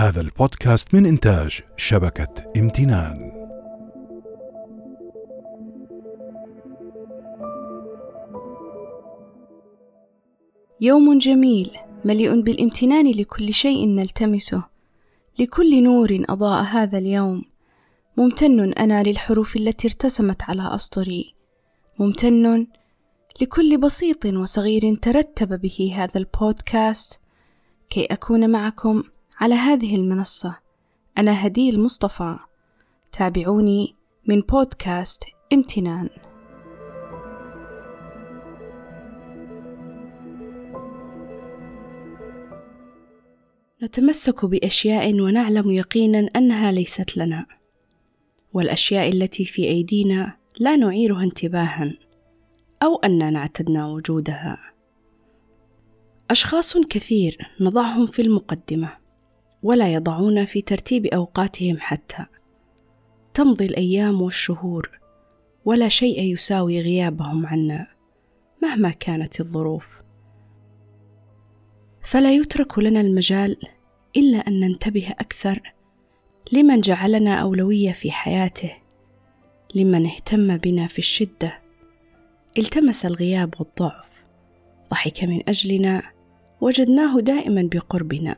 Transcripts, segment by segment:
هذا البودكاست من إنتاج شبكة امتنان. يوم جميل مليء بالامتنان لكل شيء نلتمسه، لكل نور أضاء هذا اليوم. ممتن أنا للحروف التي ارتسمت على أسطري، ممتن لكل بسيط وصغير ترتب به هذا البودكاست كي أكون معكم على هذه المنصة. أنا هديل مصطفى، تابعوني من بودكاست امتنان. نتمسك بأشياء ونعلم يقينا أنها ليست لنا، والأشياء التي في أيدينا لا نعيرها انتباها أو أننا اعتدنا وجودها. أشخاص كثير نضعهم في المقدمة ولا يضعون في ترتيب أوقاتهم حتى. تمضي الأيام والشهور ولا شيء يساوي غيابهم عنا مهما كانت الظروف. فلا يترك لنا المجال إلا أن ننتبه أكثر لمن جعلنا أولوية في حياته، لمن اهتم بنا في الشدة، التمس الغياب والضعف، ضحك من أجلنا، وجدناه دائما بقربنا.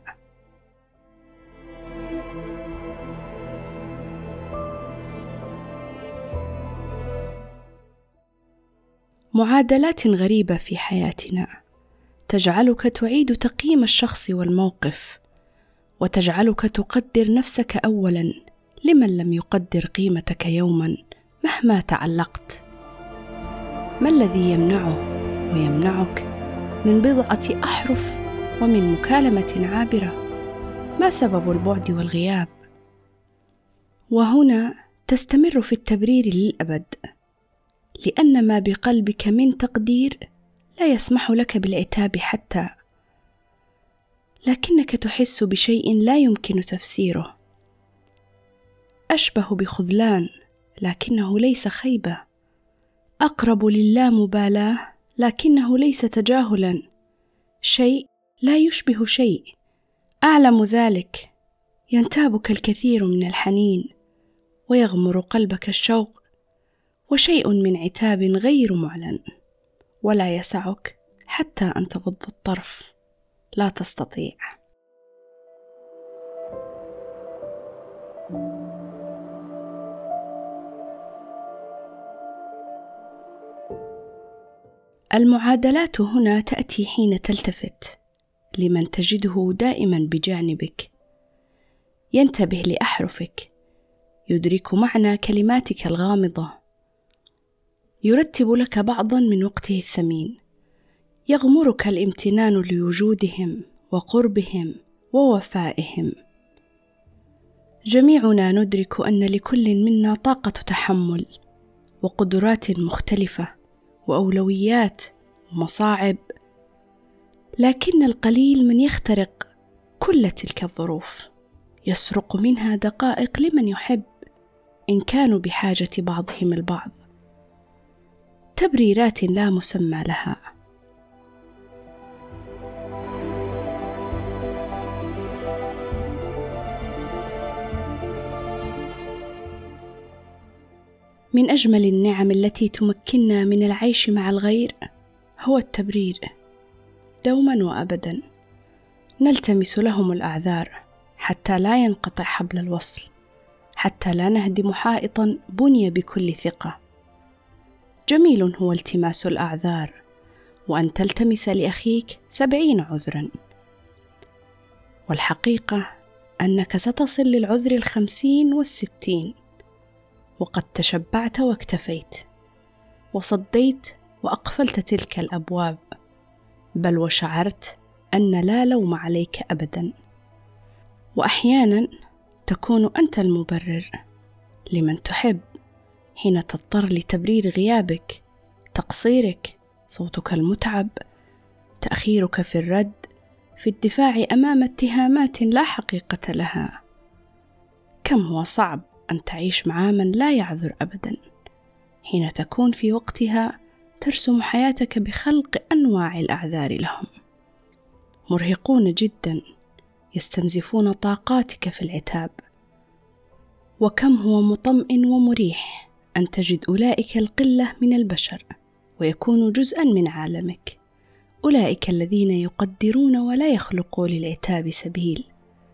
معادلات غريبة في حياتنا تجعلك تعيد تقييم الشخص والموقف، وتجعلك تقدر نفسك أولا لمن لم يقدر قيمتك يوما مهما تعلقت. ما الذي يمنعه ويمنعك من بضعة أحرف ومن مكالمة عابرة؟ ما سبب البعد والغياب؟ وهنا تستمر في التبرير للأبد، لأن ما بقلبك من تقدير لا يسمح لك بالعتاب حتى، لكنك تحس بشيء لا يمكن تفسيره، أشبه بخذلان لكنه ليس خيبة، أقرب للامبالاة لكنه ليس تجاهلا، شيء لا يشبه شيء، أعلم ذلك. ينتابك الكثير من الحنين ويغمر قلبك الشوق، وشيء من عتاب غير معلن، ولا يسعك حتى أن تغض الطرف، لا تستطيع. المعادلات هنا تأتي حين تلتفت لمن تجده دائما بجانبك، ينتبه لأحرفك، يدرك معنى كلماتك الغامضة، يرتب لك بعضا من وقته الثمين، يغمرك الامتنان لوجودهم وقربهم ووفائهم. جميعنا ندرك أن لكل منا طاقة تحمل وقدرات مختلفة وأولويات ومصاعب، لكن القليل من يخترق كل تلك الظروف، يسرق منها دقائق لمن يحب إن كانوا بحاجة بعضهم البعض. تبريرات لا مسمى لها. من أجمل النعم التي تمكننا من العيش مع الغير هو التبرير، دوما وأبدا نلتمس لهم الأعذار حتى لا ينقطع حبل الوصل، حتى لا نهدم حائطا بني بكل ثقة. جميل هو التماس الأعذار، وأن تلتمس لأخيك 70 عذرا، والحقيقة أنك ستصل للعذر 50 و60، وقد تشبعت واكتفيت، وصديت وأقفلت تلك الأبواب، بل وشعرت أن لا لوم عليك أبدا. وأحيانا تكون أنت المبرر لمن تحب، حين تضطر لتبرير غيابك، تقصيرك، صوتك المتعب، تأخيرك في الرد، في الدفاع أمام اتهامات لا حقيقة لها. كم هو صعب أن تعيش مع من لا يعذر أبدا، حين تكون في وقتها ترسم حياتك بخلق أنواع الأعذار لهم. مرهقون جدا، يستنزفون طاقاتك في العتاب. وكم هو مطمئن ومريح أن تجد أولئك القلة من البشر ويكونوا جزءاً من عالمك، أولئك الذين يقدرون ولا يخلقوا للعتاب سبيل.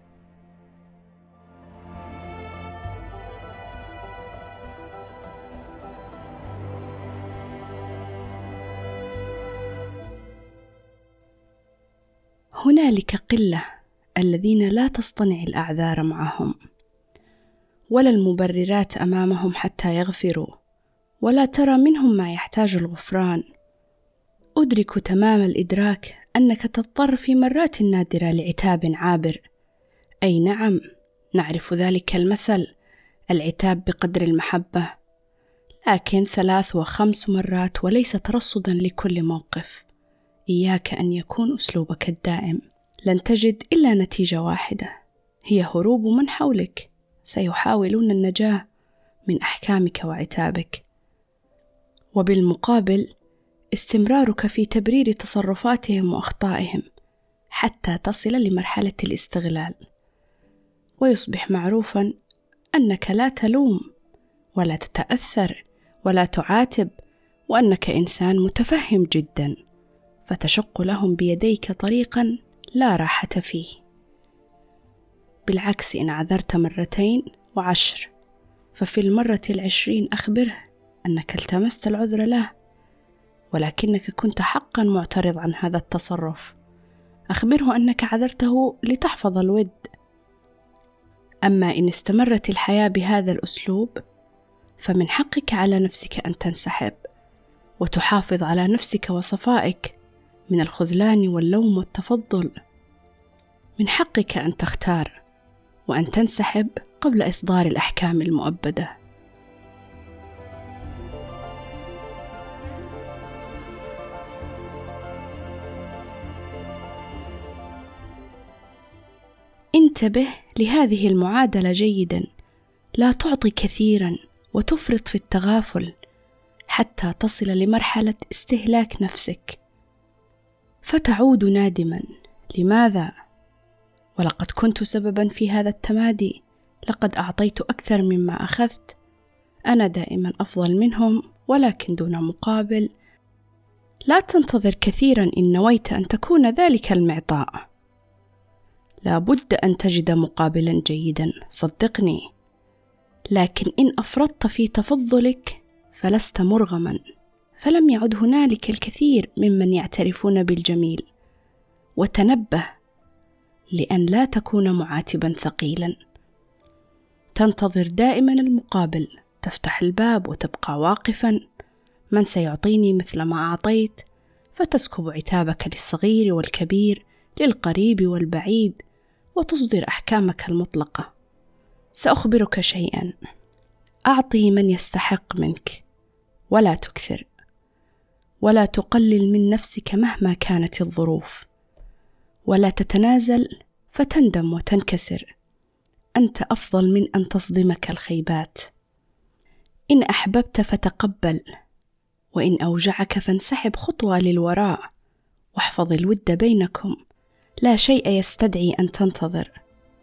هنالك قلة الذين لا تصطنع الأعذار معهم ولا المبررات أمامهم حتى يغفروا، ولا ترى منهم ما يحتاج الغفران. أدرك تمام الإدراك أنك تضطر في مرات نادرة لعتاب عابر. أي نعم، نعرف ذلك المثل، العتاب بقدر المحبة، لكن 3 و5 مرات وليس ترصدا لكل موقف. إياك أن يكون أسلوبك الدائم. لن تجد إلا نتيجة واحدة، هي هروب من حولك سيحاولون النجاة من أحكامك وعتابك، وبالمقابل استمرارك في تبرير تصرفاتهم وأخطائهم حتى تصل لمرحلة الاستغلال، ويصبح معروفا أنك لا تلوم ولا تتأثر ولا تعاتب، وأنك إنسان متفهم جدا، فتشق لهم بيديك طريقا لا راحة فيه. بالعكس، إن عذرت 2 و10 ففي المرة 20 أخبره أنك التمست العذر له، ولكنك كنت حقا معترض عن هذا التصرف. أخبره أنك عذرته لتحفظ الود. أما إن استمرت الحياة بهذا الأسلوب فمن حقك على نفسك أن تنسحب وتحافظ على نفسك وصفائك من الخذلان واللوم والتفضل. من حقك أن تختار وأن تنسحب قبل إصدار الأحكام المؤبدة. انتبه لهذه المعادلة جيدا، لا تعطي كثيرا وتفرط في التغافل حتى تصل لمرحلة استهلاك نفسك فتعود نادما. لماذا؟ ولقد كنت سببا في هذا التمادي، لقد أعطيت أكثر مما أخذت، أنا دائما أفضل منهم ولكن دون مقابل. لا تنتظر كثيرا إن نويت أن تكون ذلك المعطاء، لا بد أن تجد مقابلا جيدا، صدقني. لكن إن أفرطت في تفضلك فلست مرغما، فلم يعد هنالك الكثير ممن يعترفون بالجميل. وتنبه لأن لا تكون معاتبا ثقيلا. تنتظر دائما المقابل، تفتح الباب وتبقى واقفا، من سيعطيني مثل ما أعطيت، فتسكب عتابك للصغير والكبير، للقريب والبعيد، وتصدر أحكامك المطلقة. سأخبرك شيئا، أعطي من يستحق منك ولا تكثر، ولا تقلل من نفسك مهما كانت الظروف، ولا تتنازل فتندم وتنكسر. أنت أفضل من أن تصدمك الخيبات. إن أحببت فتقبل، وإن أوجعك فانسحب خطوة للوراء، واحفظ الود بينكم، لا شيء يستدعي أن تنتظر.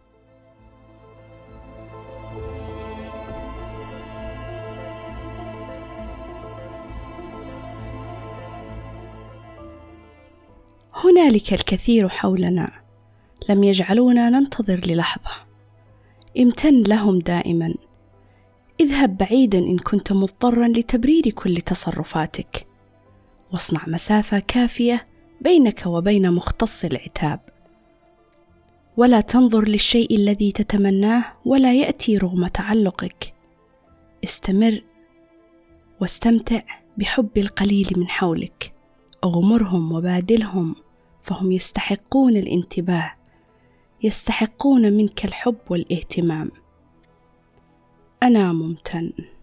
هنالك الكثير حولنا لم يجعلونا ننتظر للحظة. امتن لهم دائما. اذهب بعيدا إن كنت مضطرا لتبرير كل تصرفاتك، واصنع مسافة كافية بينك وبين مختص العتاب. ولا تنظر للشيء الذي تتمناه ولا يأتي رغم تعلقك. استمر واستمتع بحب القليل من حولك. اغمرهم وبادلهم، فهم يستحقون الانتباه، يستحقون منك الحب والاهتمام. أنا ممتن.